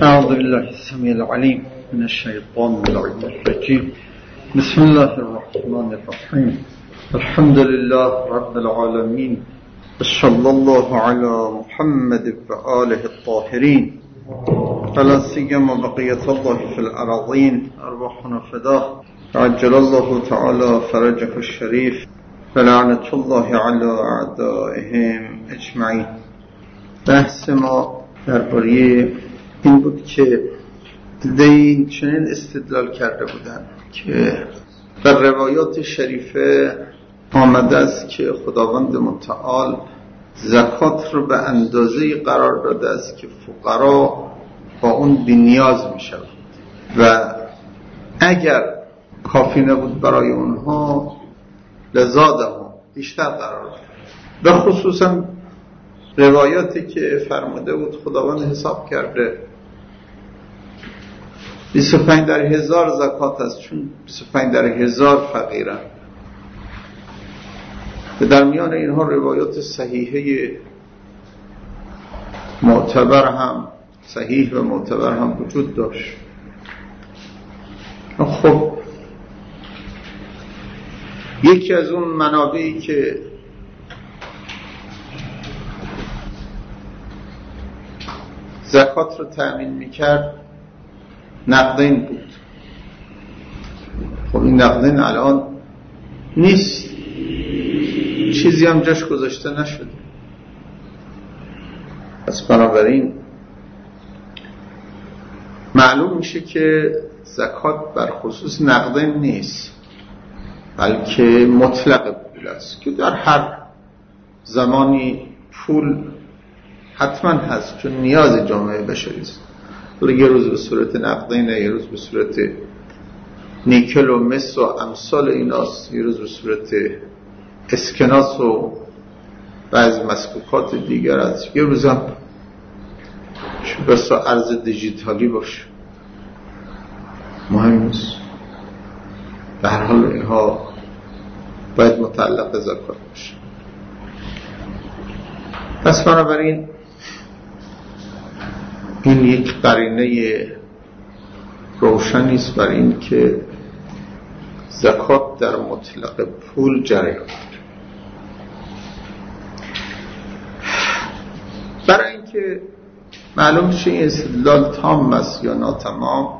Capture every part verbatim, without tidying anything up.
أعوذ بالله السميع العليم من الشيطان الرجيم. بسم الله الرحمن الرحيم. الحمد لله رب العالمين، صلى الله على محمد وآله الطاهرين، ولا سيما بقية الله في الأراضين، أرواحنا فداه، عجل الله تعالى فرجه الشريف، فلعنة الله على أعدائهم أجمعين. بحث ما درباره این بود که دیدین چنین استدلال کرده بودن که در روایات شریفه آمده است که خداوند متعال زکات رو به اندازه‌ای قرار داده است که فقرا با اون بی‌نیاز میشوند و اگر کافی نبود برای اونها لزادها بیشتر قرار داد. به خصوصا روایاتی که فرموده بود خداوند حساب کرده بیست و پنج در هزار زکات است، چون بیست و پنج در هزار فقیرن. و در میان اینها روایات صحیحه معتبر هم صحیح و معتبر هم وجود داشت. خب یکی از اون منابعی که زکات رو تأمین میکرد نقدین بود. خب این نقدین الان نیست، چیزی هم جاش گذاشته نشده. پس بنابراین معلوم میشه که زکات بر خصوص نقدین نیست، بلکه مطلق پول است که در هر زمانی پول حتما هست، چون نیاز جامعه بشری است. یه روز به صورت نقدینه، یه روز به صورت نیکل و مس و امثال ایناست، یه روز به صورت اسکناس و بعض مسکوکات دیگر است، یه روز هم بس ارز دیجیتالی باشه، مهم نیست. به هر حال اینها باید متعلق به زکات باشه. پس بنابراین این یک قرینه روشنی است بر این که زکات در مطلق پول جریان داره. برای اینکه معلوم شه این استدلال تام است یا ناتمام،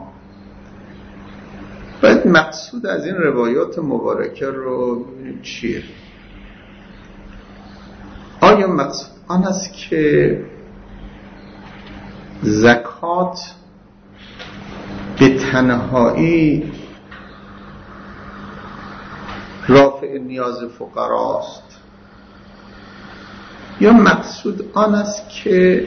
باید مقصود از این روایات مبارکه رو ببینیم چیه. آیا مقصود آن است که زکات به تنهایی رافع نیاز فقراست، یا مقصود آن است که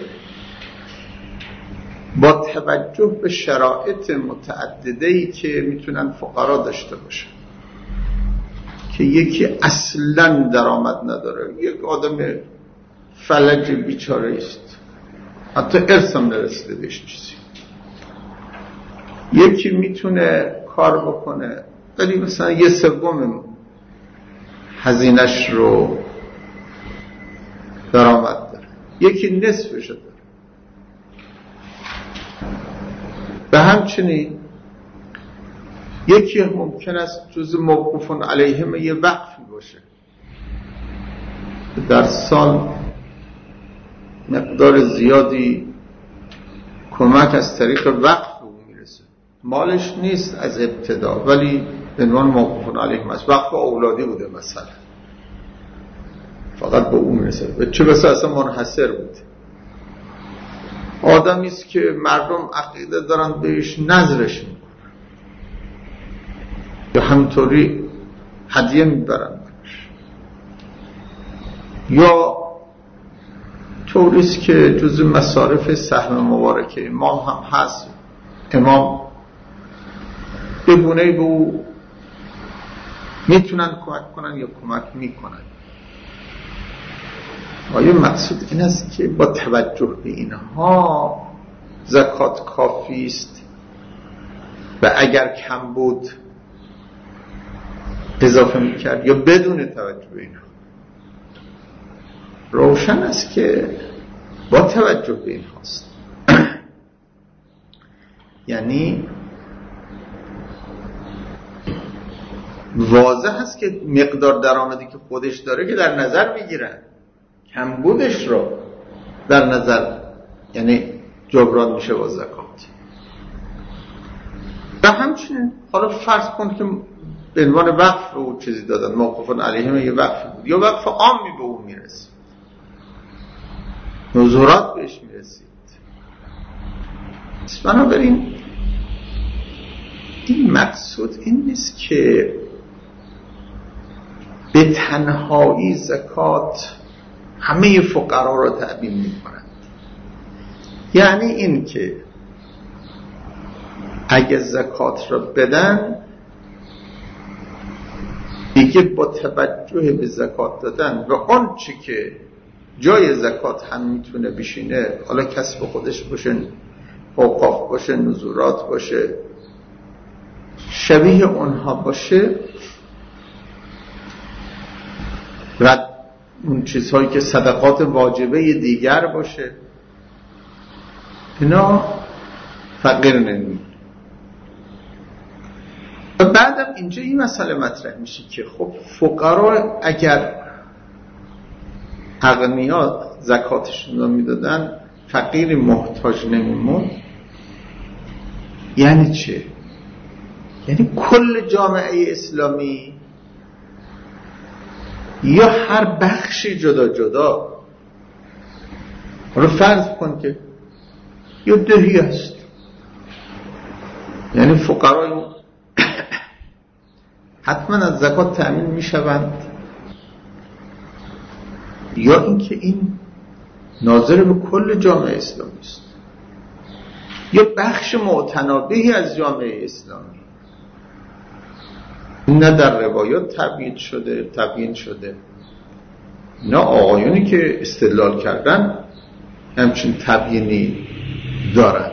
با توجه به شرایط متعدده‌ای که میتونن فقرا داشته باشن، که یکی اصلاً درآمد نداره، یک آدم فلج بیچاره است، حتی ارث هم نرسیده بهش چیزی، یکی میتونه کار بکنه ولی مثلا یه سوم هزینه‌اش رو درآمد داره، یکی نصفش داره. به همچنین یکی ممکن است جز موقوفون علیهم یه وقفی باشه، در سال مقدار زیادی کمک از طریق وقف به اون میرسه، مالش نیست از ابتدا ولی به عنوان موقوفون علیهم است، وقف اولادی بوده مثلا، فقط به اون میرسه. و چه بسا اصلا منحصر بود، آدمی است که مردم عقیده دارن بهش نظرش میکنن یا همطوری هدیه میبرن برش، یا طوریست که جز مصارف سهم مبارکه امام هم هست، امام به گونه‌ای به او میتونن کمک کنن یا کمک میکنن. آیا مقصود این است که با توجه به اینها زکات کافی است و اگر کم بود اضافه میکرد، یا بدون توجه به اینها؟ روشن است که با توجه به این هاست. یعنی واضح هست که مقدار درآمدی که خودش داره که در نظر میگیرن، کمبودش رو در نظر، یعنی جبران میشه با زکات. و همچنین حالا فرض کن که به عنوان وقف به او چیزی دادن، موقوف علیه یه وقف بود یا وقف عامی به او میرسید، نزورات بهش میرسید. بنابراین این مقصود این نیست که به تنهایی زکات همه فقرا را تعمیم میکنند. یعنی این که اگه زکات را بدن دیگه با توجه به زکات دادن و آن چی که جای زکات هم میتونه بشینه، حالا کسب خودش باشه، اوقاف باشه، نذورات باشه، شبیه اونها باشه، و اون چیزهایی که صدقات واجبه دیگر باشه، اینا فقیر نمیشه. و بعدم اینجا این مسئله مطرح میشه که خب فقرا اگر اغنیا زکاتشون رو میدادن فقیر محتاج نمیمون، یعنی چه؟ یعنی کل جامعه اسلامی یا هر بخشی جدا جدا. رو فرض کن که یا دهی است، یعنی فقرای حتما از زکات تأمین میشوند، یا اینکه این ناظر به کل جامعه اسلامی است، یا بخش معتنابهی از جامعه اسلامی. نه در روایات تبیین شده تبیین شده نه آقایونی که استدلال کردن همچین تبیینی دارن.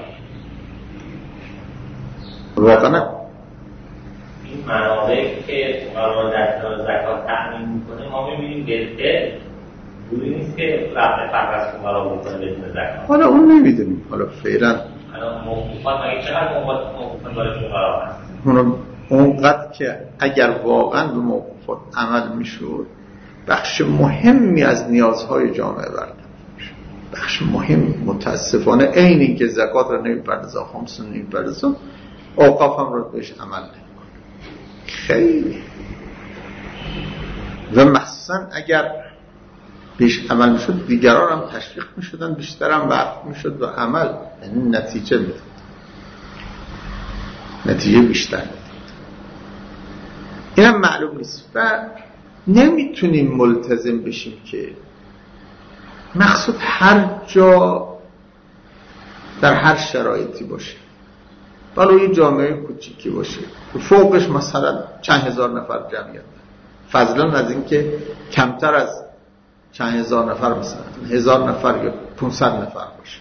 واقعا این منابعی که قرار در زکات تأمین میکنه ما میبینیم بلکه دوری نیست که رفت فقر از فقرا بکنه بدون زکات. حالا اون نمیدونیم، حالا فعلا الان موقوفات مگه چقدر موقوفات برای فقرا هست؟ اون اونقدر که اگر واقعا به موقوفات عمل میشد بخش مهمی از نیازهای جامعه برداشت میشد. بخش مهم متاسفانه اینی که زکات رو نمیپردازه، خمس رو نمیپردازه، اوقاف هم رو بهش عمل نمیکنه. خیلی و مخصوصا اگر بهش عمل میشد دیگران هم تشویق میشدن، بیشتر هم وقت میشد و عمل، یعنی نتیجه میداد، نتیجه بیشتر میداد. این هم معلوم نیست و نمیتونیم ملتزم بشیم که مقصود هر جا در هر شرایطی باشه، ولو یه جامعه کوچیکی باشه فوقش مثلا چند هزار نفر جمعیت، فضلا از این که کمتر از چند هزار نفر، مثلا هزار نفر یا پونصد نفر باشه،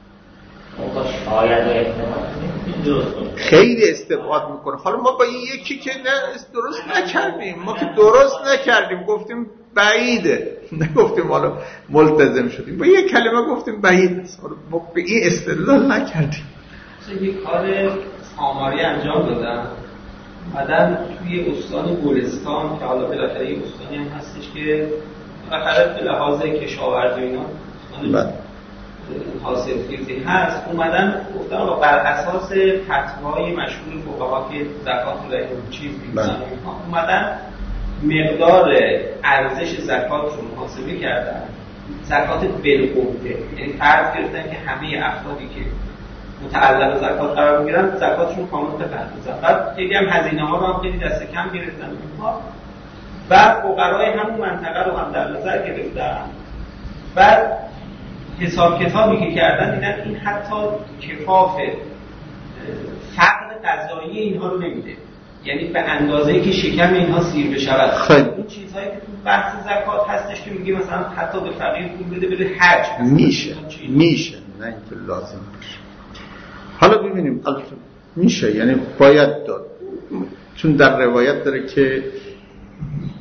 خیلی استبعاد میکنه. حالا ما با این یکی که نه درست نکردیم، ما که درست نکردیم، گفتیم بعیده، نگفتیم حالا ملتزم شدیم، با یک کلمه گفتیم بعید، ما به این استدلال نکردیم. یک کار آماری انجام دادم بعدن توی استان گلستان که حالا بالاخره یک استانی هم هستش که بالاخره به لحاظ کشاورزی اینا استان حاصل خیزی هست، اومدن گفتن آقا بر اساس فتوای مشهور فقها که زکات رو در چیز می‌کنن، اومدن مقدار ارزش زکات رو محاسبه کردن، زکات بالقوه، یعنی فرض گرفتن که همه افرادی که متعلق زکات قرار میگیرن زکاتشون کامل بپردازن. بعد دیگه هم هزینه ها رو هم خیلی دست کم گرفتن اونها و فقرای همون منطقه رو هم در نظر گرفتن. بعد حساب کتابی که کردن دیدن این حتی کفاف فقر غذایی اینها رو نمیده، یعنی به اندازه‌ای که شکم اینها سیر بشود. این چیزهایی که تو بحث زکات هستش که میگه مثلا حتی به فقیر پول بده بده حج میشه میشه نه اینکه لازم باشه. حالا ببینیم البته میشه، یعنی باید داد، چون در روایت داره که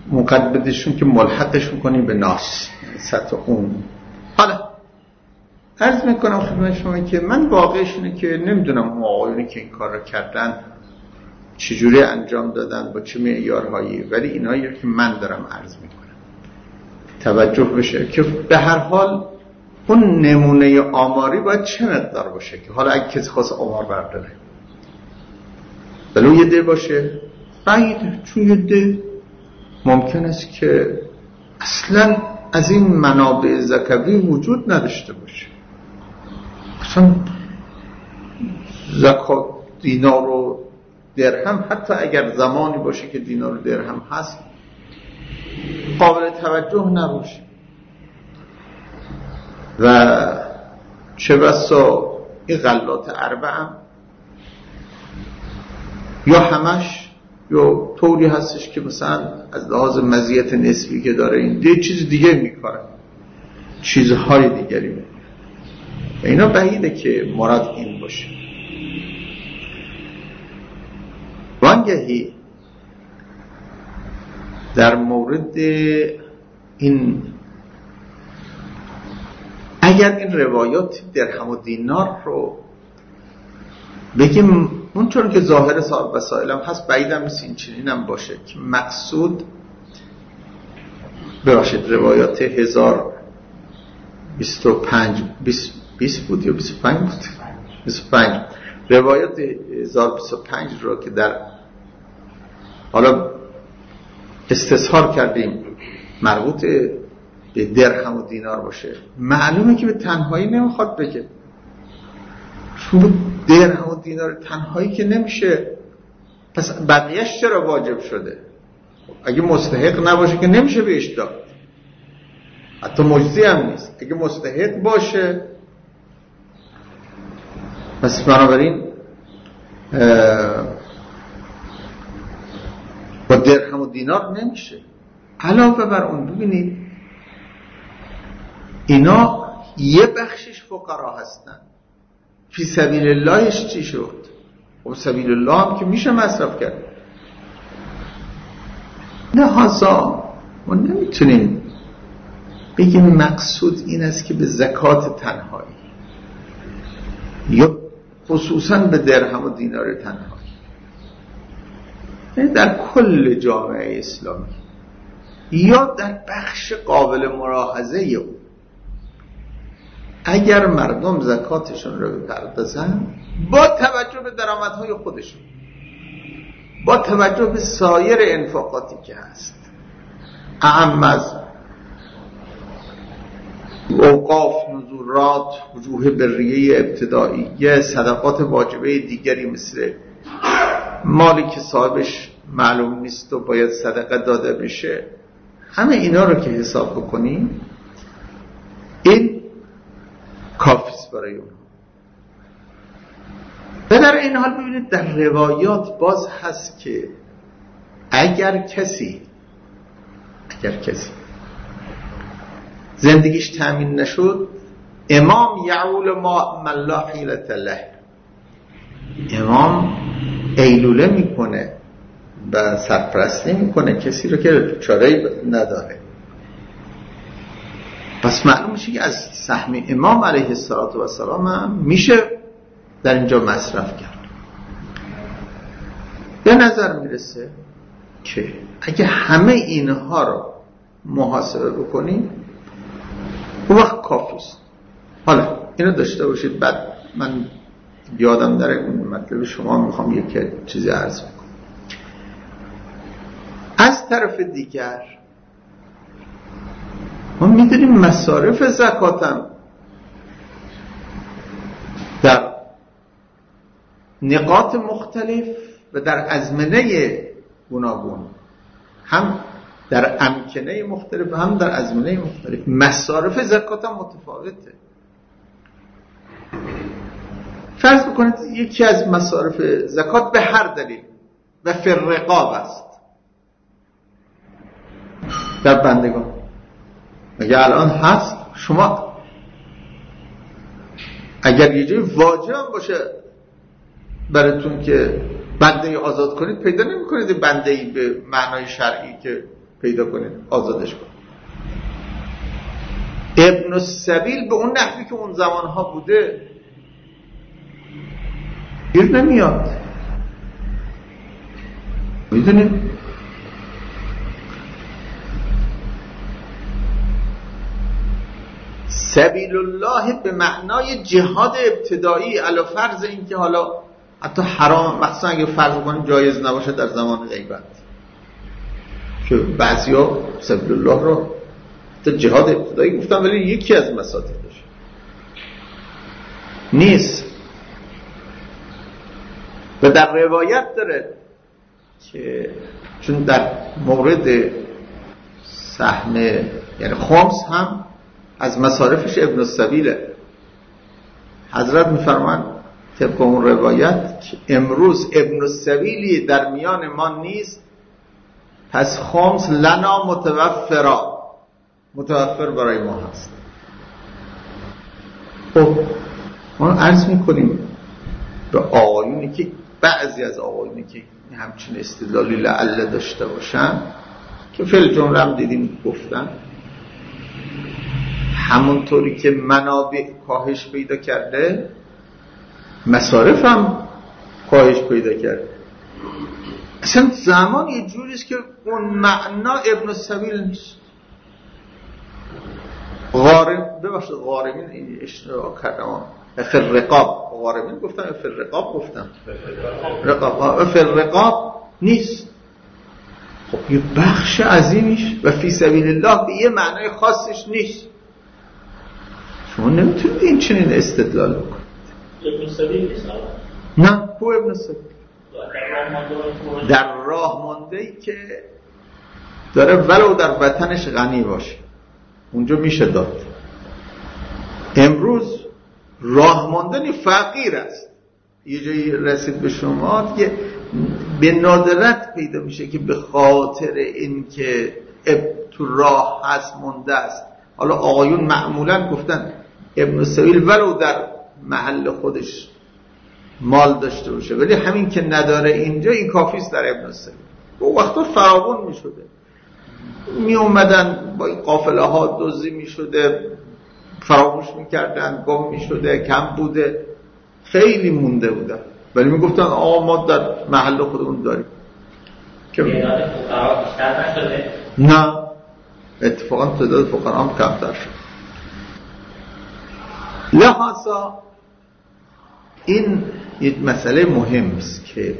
مقدمشون که ملحقش میکنیم به ناس سطح اون. حالا عرض میکنم خدمت شما که من واقعش اینه که نمیدونم اون آقایونی که این کار رو کردن چجوری انجام دادن با چه معیارهایی، ولی اینایی که من دارم عرض میکنم توجه بشه که به هر حال اون نمونه آماری باید چه مقدار باشه که حالا اگه کسی خواست آمار برداره بلو یه ده باشه بعید، چون یه ده ممکن است که اصلا از این منابع زکوی وجود نداشته باشه. اصلا زکات دینار و درهم حتی اگر زمانی باشه که دینار و درهم هست قابل توجه نباشه و چه بسا این غلات اربعم یا همش یا طوری هستش که مثلا از لحاظ مزیت نسبی که داره این یه چیز دیگه میکنه، چیزهای دیگری میکنه. اینا بعیده که مراد این باشه. وانگهی در مورد این اگر این روایات درهم و دینار رو بگیم اونطور که ظاهر صاحب وسائل هم هست، بعیدم نیست این چنین هم باشه که مقصود ببخشید روایات هزار بیست و پنج بیست بود یا بیست و پنج بود بیست و پنج روایات هزار بیست و پنج رو که در حالا استظهار کردیم مربوط به درهم و دینار باشه، معلومه که به تنهایی نمیخواد بگه، چون درهم و دینار تنهایی که نمیشه، پس بقیهش چرا واجب شده؟ اگه مستحق نباشه که نمیشه بهش داد، حتی مجزی هم نیست. اگه مستحق باشه پس بنابراین با درهم و دینار نمیشه. علاوه بر اون ببینید اینا یه بخشش فقرا هستن، فی سبیل اللهش چی شد؟ خب سبیل الله هم که میشه مصرف کرد. لحاظا ما نمیتونیم بگیم مقصود این است که به زکات تنهایی یا خصوصا به درهم و دینار تنهایی، در کل جامعه اسلامی یا در بخش قابل ملاحظه او اگر مردم زکاتشون رو بپردازن با توجه به درآمدهای خودشون، با توجه به سایر انفاقاتی که هست، اهم از اوقاف، نذورات، وجوه بریه ابتدایی، صدقات واجبه دیگری مثل مالی که صاحبش معلوم نیست و باید صدقه داده بشه، همه اینا رو که حساب بکنیم این کافیست برای اون. و در این حال ببینید در روایات باز هست که اگر کسی اگر کسی زندگیش تامین نشد، امام یعول ما من لا حیلة له، امام ایلوله میکنه و سرپرستی میکنه کسی رو که چاره‌ای نداره. پس معلوم میشه که از سهم امام علیه السلام هم میشه در اینجا مصرف کرد. به نظر میرسه که اگه همه اینها رو محاسبه بکنیم اون وقت کافیست. حالا اینو داشته باشید، بعد من یادم داره اون مطلب شما میخوام یک چیزی عرض بکنم. از طرف دیگر ما میدونیم مصارف زکاتم در نقاط مختلف و در ازمنه گوناگون، هم در امکنه مختلف هم در ازمنه مختلف، مصارف زکاتم متفاوته. فرض بکنید یکی از مصارف زکات به هر دلیل و فی الرقاب است، در بندگان. اگر الان هست شما اگر یه جایی واجب باشه براتون که بنده آزاد کنید، پیدا نمی کنید بنده‌ای به معنای شرعی که پیدا کنید آزادش کنید. ابن السبیل به اون نحوی که اون زمانها بوده گیر نمیاد. میدونید سبیل الله به معنای جهاد ابتدایی، علی فرض این که حالا حتی حرام، مخصوصا اگه فرض کنیم جایز نباشه در زمان غیبت، که بعضیا سبیل الله رو حتی جهاد ابتدایی گفتن ولی یکی از مصادیقش نیست. و در روایت داره که چون در مورد سهم یعنی خمس هم از مصارفش ابن السبیله، حضرت میفرمان طبق اون روایت که امروز ابن السبیلی در میان ما نیست، پس خمس لنا متوفرا، متوفر برای ما هست. خب ما عرض میکنیم به آقایونی که بعضی از آقایونی که همچین استدلالی لعله داشته باشن که فعل جمله هم دیدیم گفتن، همونطوری که منابع کاهش پیدا کرده مصارف هم کاهش پیدا کرده. اصلا زمان یه جوریست که اون معنا ابن السبیل نیست. غارم ببخشید غارمین این اشتراک کردم فر رقاب، غارمین گفتم فر رقاب گفتم رقاب فر رقاب نیست. خب یه بخش عظیمیش و فی سبیل الله به یه معنای خاصش نیست. شما نمیتونید این چنین استدلال بکنید. ابن سبیل نیست؟ نه، کو ابن سبیل در راه مانده ای که داره ولو در وطنش غنی باشه اونجا میشه داد. امروز راه ماندنی فقیر است، یه جایی رسید به شما که به ندرت پیدا میشه که به خاطر این که تو راه هست مونده است. حالا آقایون معمولا گفتن ابن السبیل ولو در محل خودش مال داشته باشه ولی همین که نداره اینجا این کافیست در ابن السبیل. اون وقتا فراوان می شده، می اومدن با قافله ها دزدی می شده، فراموش می کردن، گم می شده، کم بوده، خیلی مونده بودن ولی می گفتن آقا ما در محل خودمون داریم. که تعداد فقرا بیشتر نشده؟ نه، اتفاقا تعداد فقرا هم کمتر شد. لحاظا این یک مسئله مهم است که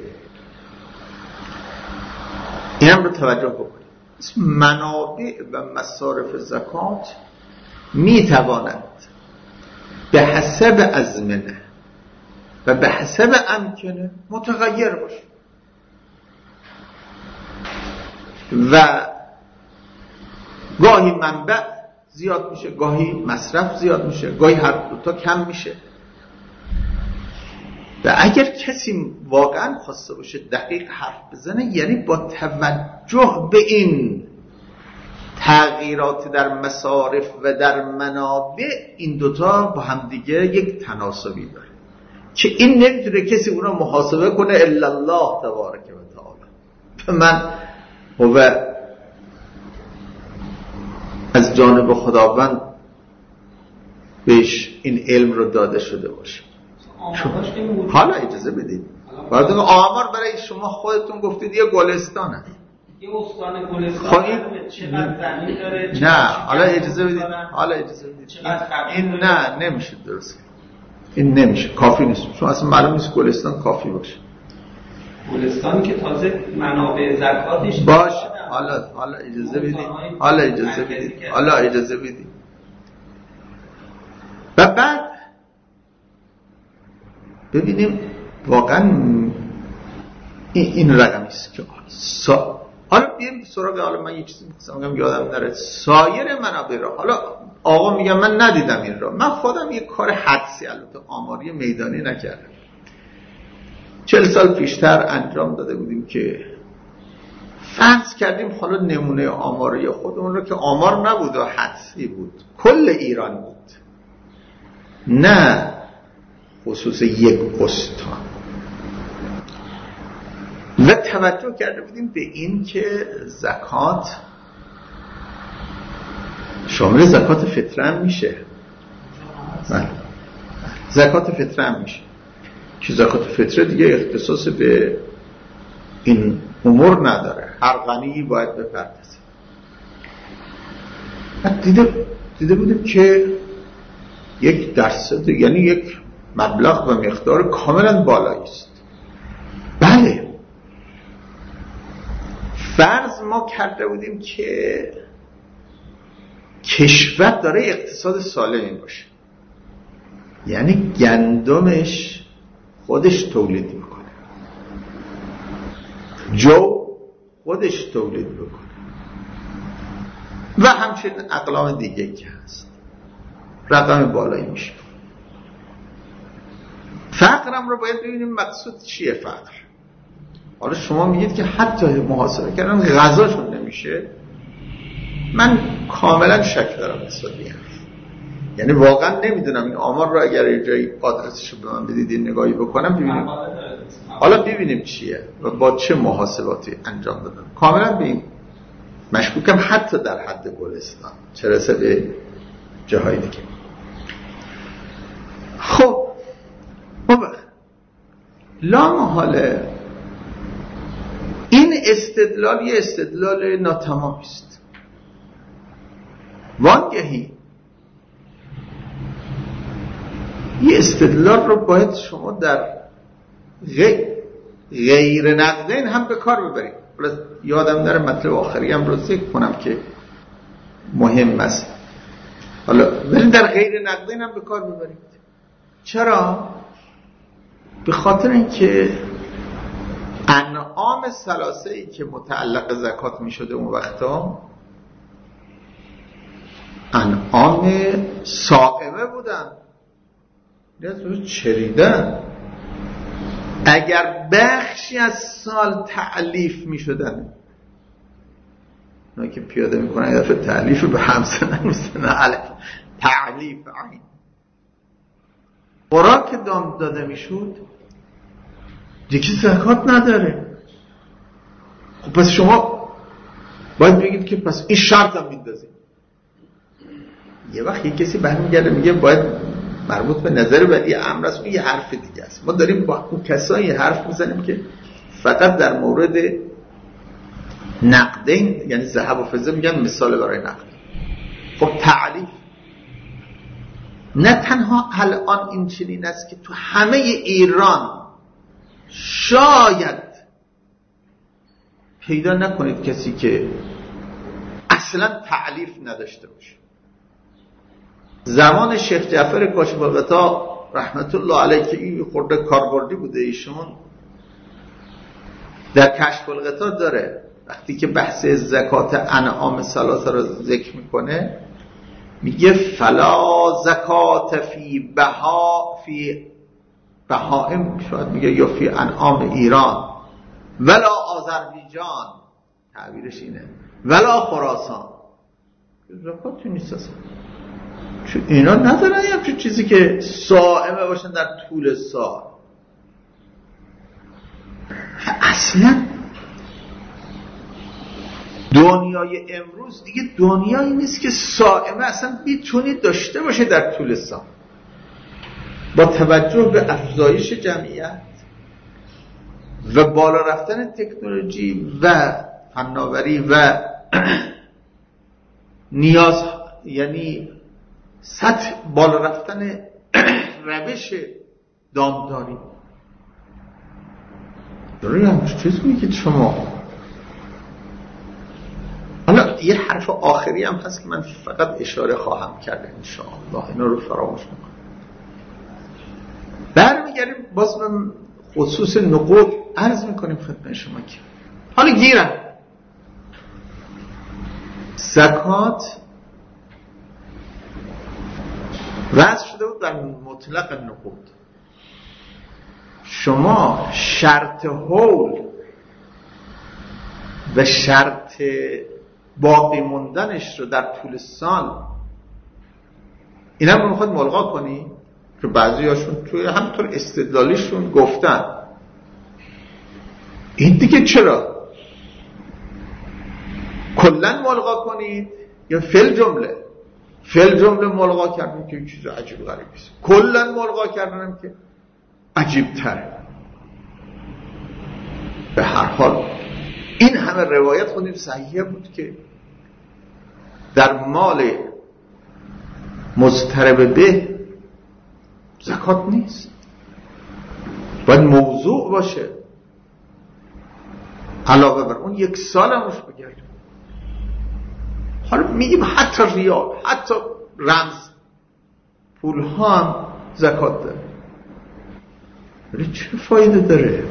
این هم رو توجه بکنید. منابع و مصارف زکات می تواند به حسب ازمنه و به حسب امکنه متغیر باشه و گاهی منبع زیاد میشه، گاهی مصرف زیاد میشه، گاهی هر دوتا کم میشه. و اگر کسی واقعا خواسته باشه دقیق حرف بزنه یعنی با توجه به این تغییرات در مصارف و در منابع این دوتا با هم دیگه یک تناسبی داره که این نمیتونه کسی اونا محاسبه کنه الا الله تبارک و تعالی. من هو از جانب خداوند بهش این علم رو داده شده باشه. حالا اجازه بدید باید آمار برای شما خودتون گفتید یه گلستانه، یه استان گلستان چقدر زمین داره؟ نه حالا اجازه بدید حالا اجازه بدید این نه نمیشه درست، این نمیشه، کافی نیست، چون اصلا معلوم نیست گلستان کافی باشه. گلستانی که تازه منابع زکاتش باشه. حالا حالا اجازه بدید حالا اجازه بدید حالا اجازه بدید و بعد ببینیم واقعا این, این رقمی است که سا... حالا بیایم سراغ، حالا من یک چیزی می‌خواستم بگم یادم نره، سایر منابع را حالا آقا میگم من ندیدم این را، من خودم یک کار حدسی البته آماری میدانی نکردم، چهل سال پیشتر انجام داده بودیم که فرض کردیم حالا نمونه آماری خودمون رو که آمار نبود و حدسی بود، کل ایران بود، نه خصوص یک استان، و توجه کرده بودیم به این که زکات شامل زکات فطره هم میشه. بله زکات فطره هم میشه که زکات فطره دیگه اختصاص به این امور نداره، هر غنی باید بپردازه. دیده دیده بودیم که یک درصد یعنی یک مبلغ و مقدار کاملا بالایی است. بله فرض ما کرده بودیم که کشور داره اقتصاد سالمی باشه، یعنی گندمش خودش تولید میکنه، جو خودش تولید میکنه و همچنین اقلام دیگه که هست، رقم بالایی میشه. فقرم رو باید ببینیم مقصود چیه فقر. حالا شما میگید که حتی محاسبه کردن غذاشون نمیشه، من کاملا شک دارم نسبت به این. یعنی واقعا نمیدونم این آمار رو اگر یه جایی آدرسش رو به من بدید نگاهی بکنم ببینیم، حالا ببینیم چیه و با چه محاسباتی انجام دادن. کاملا به این مشکوکم، حتی در حد گلستان چه رسه به جاهای دیگه. خب بابا لا محاله این استدلال یه استدلال ناتمامی است. وانگهی یه استدلال رو باید شما در غیر, غیر نقدین هم به کار ببرید. یادم داره مطلب آخری هم رو ذکر کنم که مهم است، حالا ولی در غیر نقدین هم به کار ببرید. چرا؟ به خاطر اینکه انعام ثلاثه‌ای که متعلق زکات می شده اون وقتا انعام صائمه بودن، یعنی چریدن. اگر بخشی از سال تعلیف می شدن، اونا که پیاده می کنن یه دفعه تعلیف رو به همسنه میستن علف تعلیف عین خوراک دام داده می شد یکی زکات نداره. خب پس شما باید بگید که پس این شرط هم میندازیم. یه وقت یه کسی برمیگرده میگه باید مربوط به نظر ولی امر است، یه حرف دیگه است. ما داریم با اون کسایی حرف میزنیم که فقط در مورد نقدین یعنی ذهب و فضه میگن مثال برای نقد. خب تعلیف نه تنها الان این چنین است که تو همه ایران شاید پیدا نکنید کسی که اصلا تعلیف نداشته باشه. زمان شیخ جعفر کاشف الغطا رحمت الله علیه که این خورده کاربردی بوده ایشون در کشف الغطا داره، وقتی که بحث زکات انعام ثلاثه رو ذکر میکنه میگه فلا زکات فی بها فی بهائم، شاید میگه یا فی انعام ایران ولا آذربایجان، تعبیرش اینه، ولا خراسان. زکاتی نیست اصلا، چون اینا ندارن یا چون چیزی که صائمه باشن در طول سال. اصلا دنیای امروز دیگه دنیایی نیست که صائمه اصلا بیتونی داشته باشه در طول سال. با توجه به افزایش جمعیت و بالا رفتن تکنولوژی و فناوری و نیاز، یعنی سطح بالا رفتن روش دامداری، داری همچه چیز میگید شما. حالا یه حرف آخری هم هست که من فقط اشاره خواهم کرده انشاءالله، اینا رو فراموش میکنم. برمیگردیم باز من خصوص نقود عرض میکنیم خدمت شما که حالا گیرم زکات رأس شده بود در مطلق نقود. شما شرط حول و شرط باقی موندنش رو در طول سال اینا رو میخواد ملغا کنی، که بعضی هاشون توی همطور استدلالیشون گفتن این دیگه چرا کلن ملغا کنید یا فل جمله. فعل جمله ملغا کردن که چیز عجیب غریبی است، کلا ملغا کردن که عجیب تره. به هر حال این همه روایت خودیم صحیحه بود که در مال مضطرب به زکات نیست، باید موضوع باشه. علاوه بر اون یک سال هم روش بگردیم. حالا میگیم حتی ریال، حتی رمز پول ها هم زکات داره، ولی چه فایده داره؟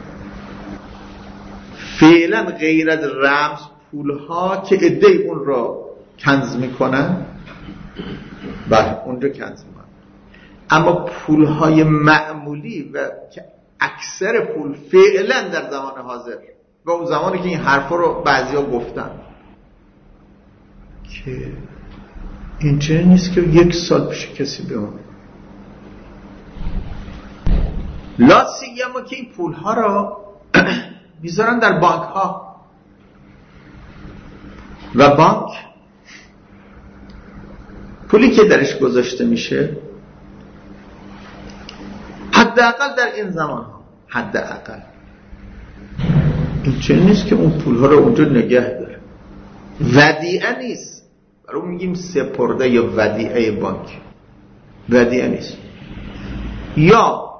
فعلا غیر از رمز پول ها که عده‌ای اون را کنز میکنن، بله اونجا کنز میکنن، اما پول های معمولی و که اکثر پول فعلا در زمان حاضر و اون زمانی که این حرفا رو بعضیا گفتن که اینجا نیست که یک سال پیش کسی بمونه، لا سیما که این پول ها را میذارن در بانک ها و بانک پولی که درش گذاشته میشه حداقل در این زمان ها حداقل این چه نیست که اون پول ها رو اونجا نگه داره، ودیعه نیست، برای میگیم سپرده یا ودیعه بانک، ودیعه نیست، یا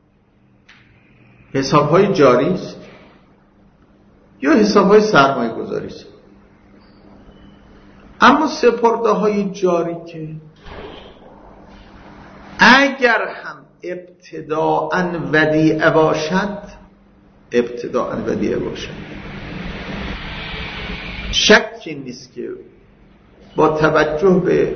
حساب های جاری است یا حساب های سرمایه گذاری است. اما سپرده های جاری که اگر هم ابتداءً ودیعه باشد ابتداءً ودیعه باشد شکی نیست که با توجه به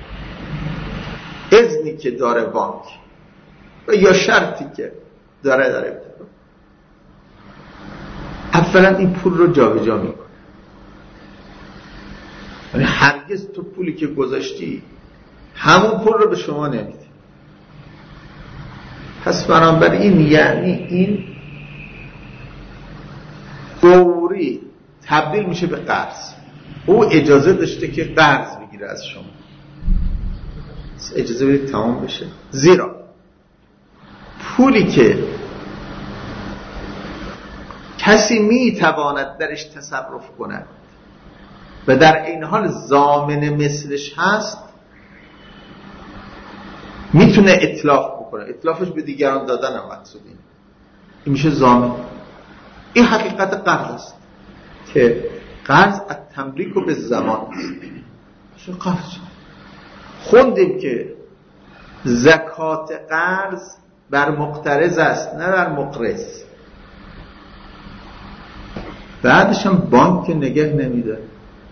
اذنی که داره بانک و یا شرطی که داره در ابتدا، اولا این پول رو جابجا میکنه. یعنی هرگز تو پولی که گذاشتی همون پول رو به شما نمیده. پس بنابراین یعنی این فوری تبدیل میشه به قرض. او اجازه داشته که قرض بگیره از شما، اجازه بدید تمام بشه، زیرا پولی که کسی میتواند درش تصرف کند و در این حال ضامن مثلش هست میتونه اتلاف بکنه. اتلافش به دیگران دادن هم مقصود این این میشه ضامن. این حقیقت قرض است که قرض از تملیک و به زمان است. قرض خوندیم که زکات قرض بر مقترض است نه بر مقرض. بعدش هم بانک که نگه نمیده،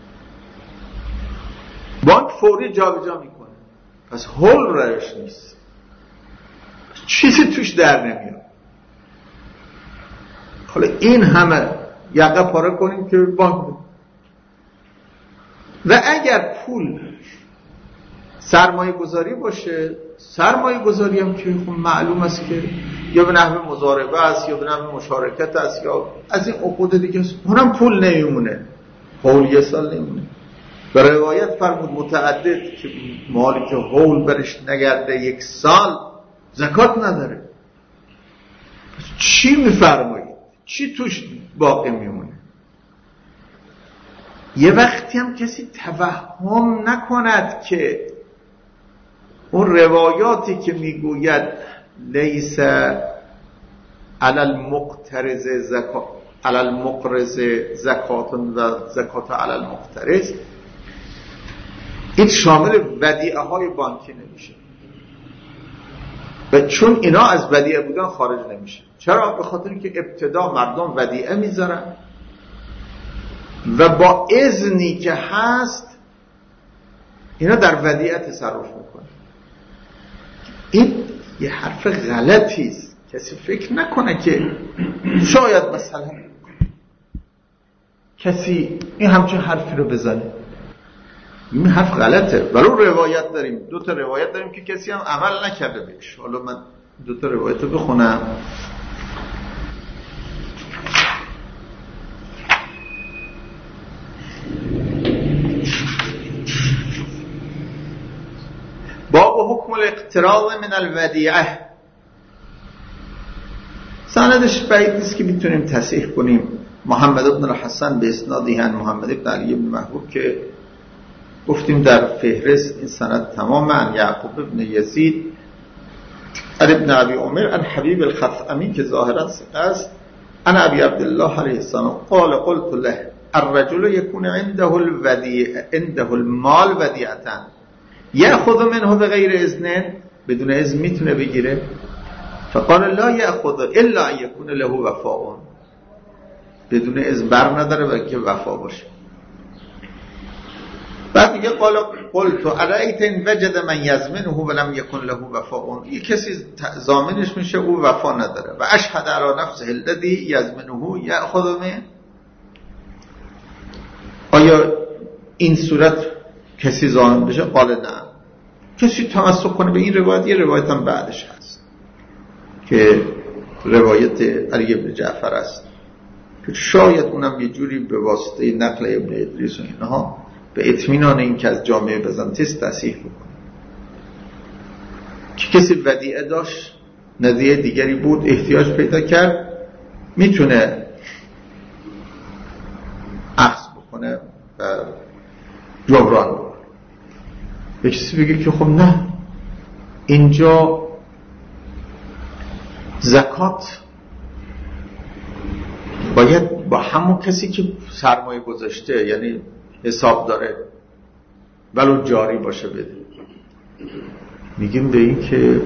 بانک فوری جابجا میکنه، پس هول روش نیست، چیزی توش در نمیاد. حالا این همه یقه پاره کنیم که بانک بود. و اگر پول سرمایه گذاری باشه، سرمایه گذاری هم که خب معلوم است که یا به نحو مضاربه است یا به نحو مشارکت است یا از این عقود دیگه است، اونم پول نمیمونه، حول یه سال نمیمونه. و روایت فرمود متعدد که مالی که حول برش نگرده یک سال زکات نداره. چی میفرمایید؟ چی توش باقی میمونه؟ یه وقتی هم کسی توهم نکند که اون روایاتی که میگوید لیس علی المقترض زکات علی المقرض زکات و زکات علی المقترض، این شامل ودیعه های بانکی نمیشه و چون اینا از ودیعه بودن خارج نمیشه. چرا؟ به خاطر که ابتدا مردم ودیعه میذارن و با اذنی که هست اینا در ودیعه تصرف میکنن. این یه حرف غلطی است، کسی فکر نکنه که شاید مثلا کسی این همچین حرفی رو بزنه، این حرف غلطه. ولو روایت داریم، دو تا روایت داریم که کسی هم عمل نکرده بهش. حالا من دو تا روایت رو بخونم. الاقتراض من الودیعه. سندش بعید نیست که بتونیم تصحیح کنیم. محمد بن الحسن به اسنادی هن محمد بن علی بن محبوب که گفتیم در فهرست این سند تمام. عن یعقوب بن یزید عن ابن ابی عمر عن حبیب الخثعمی که ظاهرا ثقه است. عن ابی عبدالله علیه السلام قال قلت له الرجل يكون عنده الودیع عنده المال ودیعتن یأخذ منه بغیر اذن، بدون اذن میتونه بگیره؟ فقال لا یأخذ الا ان يكون له وفاء، بدون اذن بر نداره بلکه وفا باشه. بعد میگه قال قلت ارأیت ان وجد من یضمنه ولم یکن له وفاء، یک کسی ضامنش میشه او وفا نداره و اشهد علی نفسه الذی یضمنه یأخذ منه، آیا این صورت کسی ضامن بشه؟ قال نه. کسی تمسک کنه به این روایت، یه روایت هم بعدش هست که روایت علی بن جعفر است که شاید اونم یه جوری به واسطه نقل ابن ادریس و اینها به اطمینان این که از جامعه بزنطیس تصحیح بکنه که کسی ودیعه داشت، نظریه دیگری بود، احتیاج پیدا کرد، میتونه اخذ بکنه و جبران بکنه. به کسی بگه که خب نه، اینجا زکات باید با همون کسی که سرمایه گذاشته، یعنی حساب داره ولو جاری باشه بده. میگیم به این که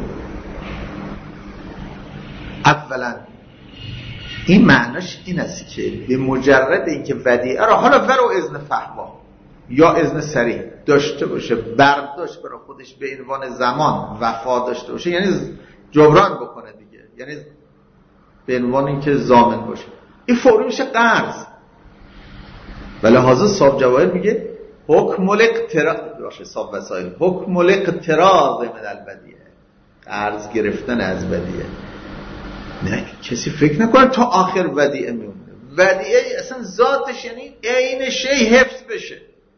اولا این معناش این است که به مجرد اینکه ودیعه را حالا ولو اذن فهما یا اذن صریح داشته باشه، برداشت برای خودش به عنوان زمان وفا داشته باشه، یعنی جبران بکنه دیگه، یعنی به عنوان اینکه ضامن باشه، این فوری میشه قرض. ولی حاضر صاحب جواهر میگه حکم الاقتراض باشه، صاحب وسائل حکم الاقتراض من الودیعه، قرض گرفتن از ودیعه. نه کسی فکر نکنه تا آخر ودیعه میمونه. ودیعه اصلا ذاتش یعنی عین شی حفظ بشه،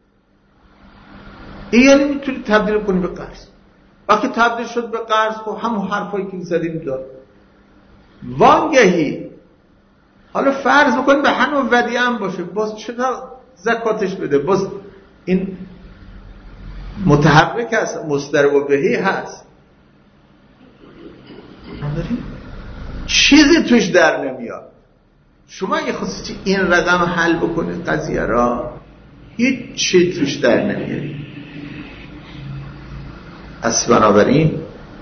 این یعنی میتونی تبدیل کنی به قرض. وقتی تبدیل شد به قرض خب همون حرفایی که زدیم داد. وانگهی حالا فرض بکنیم به همون ودیعه هم باشه، باز چرا زکاتش بده؟ باز این متحرک هست، مصدر و بهی هست، چیزی توش در نمیاد. شما اگه خواستی این رقم حل بکنید قضیه را، هیچ چی توش در نمیاد. از بنابراین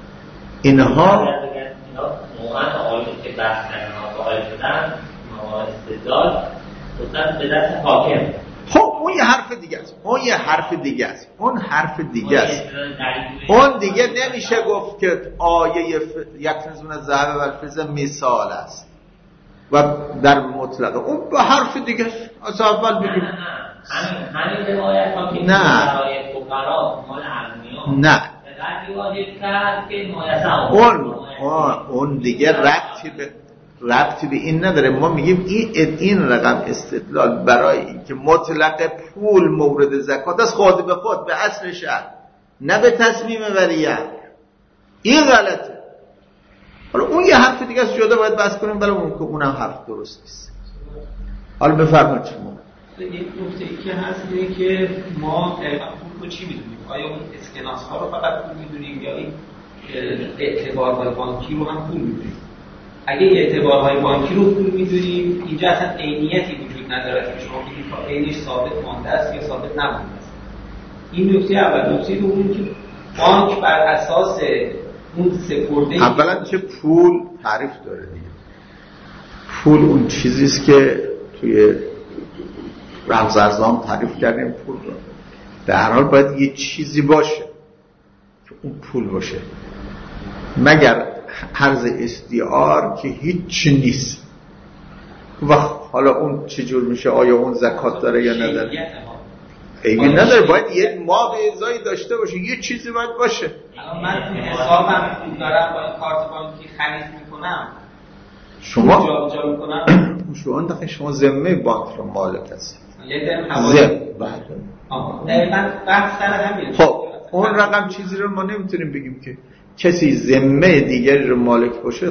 اینها موقعا آقایی که بحث کردن آقای شدن استدلال خودت به دست حاکم. خب اون یه حرف دیگه است، اون یه حرف دیگه است، اون حرف دیگه است. اون دیگه نمیشه گفت که آیه یک نزون ذهب و الفضه مثال است و در مطلق اون به حرف دیگه است. از اول بگیم همین همین روایت ها که نه برای فقرا مال اغنیا نه قضیه واجب کرد که مایسا اون اون دیگه ربطی به ربطی به این نداره. ما میگیم این این رقم استدلال برای اینکه مطلق پول مورد زکات است خود به خود به اصل شرط، نه به تصمیم ولیه. این غلطه. حالا اون یه حرف دیگه است جدا باید بحث کنیم، ولی اون که اونم حرف درست نیست. حالا بفرمایید شما. یک نکته ای که هست اینه که ما پول رو چی میدونیم؟ آیا اون اسکناس ها رو فقط پول میدونیم یا این اعتبارهای بانکی رو هم پول میدونیم؟ اگه اعتبارهای بانکی رو پول میدونیم، اینجا اصلا عینیتی وجود نداره که شما بگید تا عینش ثابت مانده است یا ثابت نمونده است. این نکته اول. نکته دوم که بانک بر اساس اون سپرده، اولا که پول تعریف داره دیگه. پول اون چیزی است که توی رمز ارزام تعریف کردیم پول رو. در هر حال باید یه چیزی باشه که اون پول باشه، مگر عرض استیعار که هیچ نیست. و حالا اون چجور میشه؟ آیا اون زکات داره یا نداره؟ خیلی نداره. باید یه ماه ازایی داشته باشه، یه چیزی باید باشه. الان من تو حسابم پول دارم، با این کارت بانکی خرید میکنم، شما جا جا میکنم. شما انداخته شما ذمه بانک رو مالک هستید. یه دم حواله. بله. آها. دقیقاً بحث سر همین. خب اون رقم چیزی رو ما نمیتونیم بگیم که کسی ذمه دیگری رو مالک باشه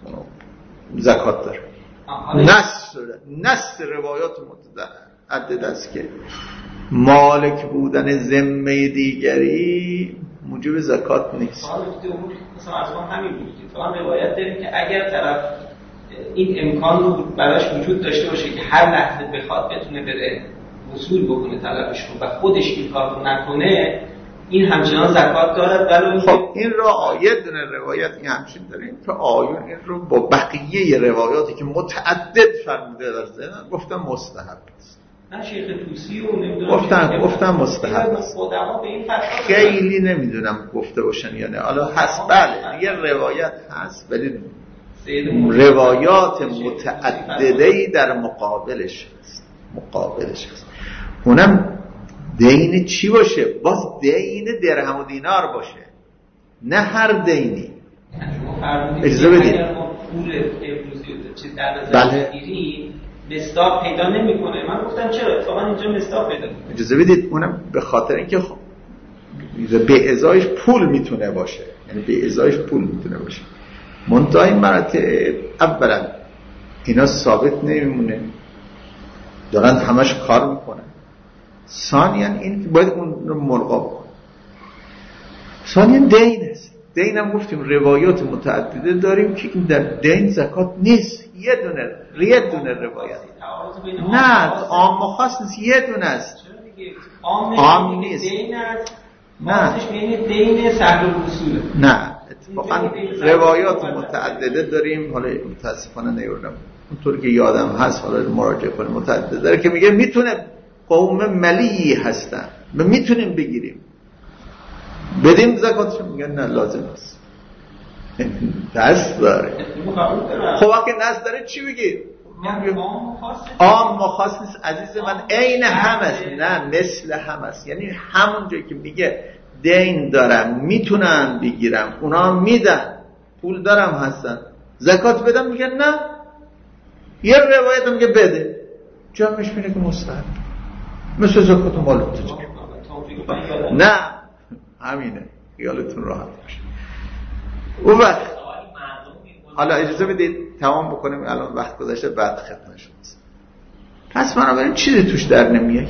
زکات داره. نص نص روایات متعدد است که مالک بودن ذمه دیگری موجب زکات نیست. مثلا از ما همین بود که تو روایت داریم که اگر طرف این امکان رو براش وجود داشته باشه که هر لحظه بخواد بتونه بره وصول بکنه طلبش رو و خودش این کار رو نکنه، این همچنان زکات دارد. ولی خب این را آیه دونه روایت این همچین داریم که آیون این رو با بقیه روایاتی که متعدد فرموده در ذهن گفتم مستحب است. نه شیخ طوسی و نمیدونم گفتم گفتم مستحب است. به این خیلی نمیدونم گفته باشن یا نه. حالا هست بله یه روایت هست ولی روایات متعدده‌ای در مقابلش هست. مقابلش هست. اونم دین چی باشه؟ باز دین درهم و دینار باشه، نه هر دینی. اجازه بدید پول امروزی چه در نظر بگیری مصداق پیدا نمیکنه. من گفتم چرا اتفاقا اینجا مصداق پیدا میکنه. اجازه بدید اونم به خاطر اینکه به ازایش پول میتونه باشه، یعنی به ازایش پول میتونه باشه. منتها این مراتب اولا اینا ثابت نمیمونه، دارن همش کار میکنن. ثانیاً این که باید اون رو ملغا کنه. ثانیاً دین است. دین هم گفتیم روایات متعدده داریم که این در دین زکات نیست. یه دونه یه دونه روایت نه عام و خاص نیست، یه دونه است. عام نیست. نه بین دین سهل الوصول نه اتفاقا روایات متعدده داریم. حالا متاسفانه نیوردم اونطور که یادم هست، حالا مراجعه کنیم. متعدده داره که میگه میتونه قوم ملی هستن و میتونیم بگیریم بدیم زکاتش. میگن نه لازم است. دست داره. خب وقتی دست داره چی بگیر؟ عام مخاص نیست عزیز من، عین هم است. نه مثل هم است. یعنی همون جایی که میگه دین دارم میتونم بگیرم، اونا میدن، پول دارم هستن، زکات بدم، میگن نه. یه روایت میگه بده، جمعش میگه که مستحب، مثل زکات مال تجاری. نه همینه، خیالتون راحت باشه. اون وقت حالا اجازه بدید تمام بکنیم، الان وقت گذشته بعد ختم شد. پس بنابراین چیزی توش در نمیاد.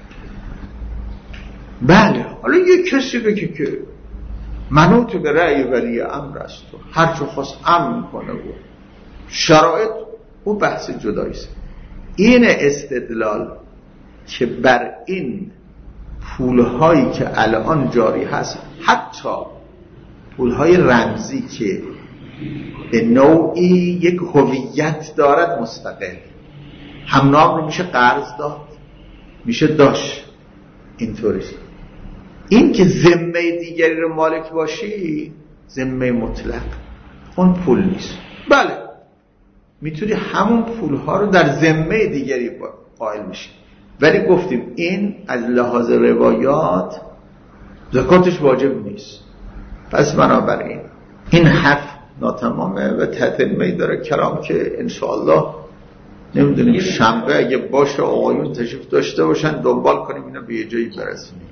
بله حالا یه کسی بگه که منوط به رأی ولی امر است و هر چو خواست امر میکنه و شرایط، او بحث جداییست. این استدلال که بر این پولهایی که الان جاری هست، حتی پولهای رمزی که به نوعی یک هویت دارد مستقل، هم نام رو میشه قرض داد، میشه داشت، اینطوریست. این که ذمه دیگری رو مالک باشی ذمه مطلق، اون پول نیست. بله میتونی همون پولها رو در ذمه دیگری قائل میشی، ولی گفتیم این از لحاظ روایات زکاتش واجب نیست. پس بنابراین این حرف ناتمامه و تتمه داره کلام که انشاءالله نمیدونیم شنبه اگه باشه آقایون تشریف داشته باشن دنبال کنیم اینا به یه جایی برسیم.